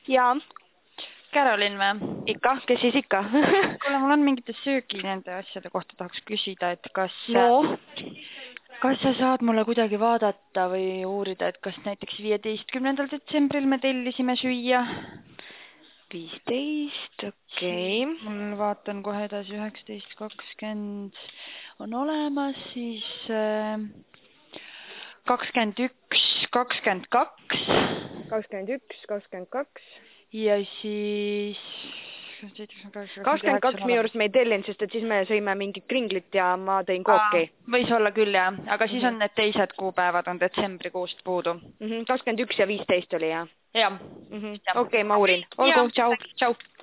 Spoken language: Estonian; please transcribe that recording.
Jaa. Carolin või? Ikka, kes siis ikka? Kuule, mul on mingite söögi nende asjade kohta tahaks küsida, et kas sa saad mulle kuidagi vaadata või uurida, et kas näiteks 15. detsembril me tellisime süüa? 15, okei. Mul vaatan kohe edasi 19, 20 on olemas, siis 21, 22. 21, 22. Ja siis 22 minu arust me ei tellinud, sest et siis me sõime mingit kringlit ja ma tõin kooki. Võis olla küll, jah. Aga siis on need teised kuupäevad on detsembrikuust puudu. 21 ja 15 oli, jah? Jah. Okei, ma uurin. Olgu, tšau. Tšau.